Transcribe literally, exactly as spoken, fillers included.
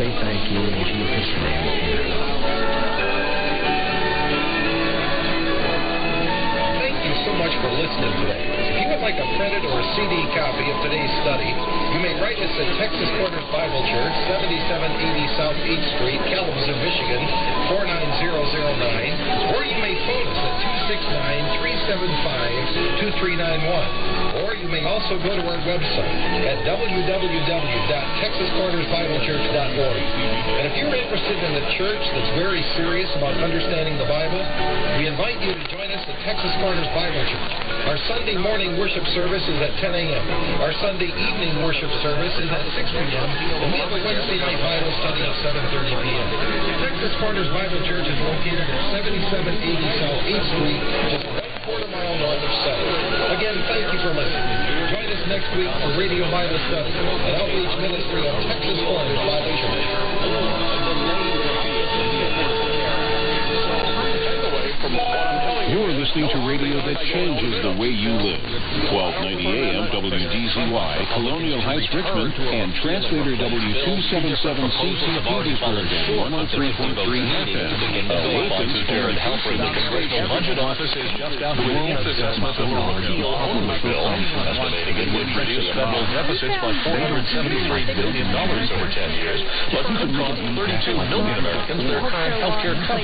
say thank you in Jesus' name. Thank you so much for listening today. If you would like a printed or a C D copy of today's study, you may write us at Texas Corners Bible Church, seventy-seven eighty South eighth Street, Kalamazoo, Michigan, four nine zero zero nine, or you may phone us at two six nine, three seven five, two three nine one. Or you may also go to our website at w w w dot texas corners bible church dot org. And if you're interested in a church that's very serious about understanding the Bible, we invite you to join us at Texas Corners Bible Church. Our Sunday morning worship service is at ten a.m. Our Sunday evening worship service is at six p.m. And we have a Wednesday night Bible study at seven thirty p.m. Texas Corners Bible Church is located at seventy-seven eighty South eighth Street, just one quarter mile north of Settlement. Again, thank you for listening. Join us next week for Radio Bible Study, an outreach ministry of Texas Corners Bible Church. You're listening to radio that changes the way you live. twelve ninety A M W D Z Y, Colonial Heights, Richmond, and translator W two seventy-seven C T Petersburg and one oh three point three F M. Athens, Jared Halford, the Congressional Budget Office is just out with its assessment of the repeal omnibus bill, estimating it would reduce federal deficits by four hundred seventy-three billion dollars over ten years, but could cost thirty-two million Americans their current health care coverage.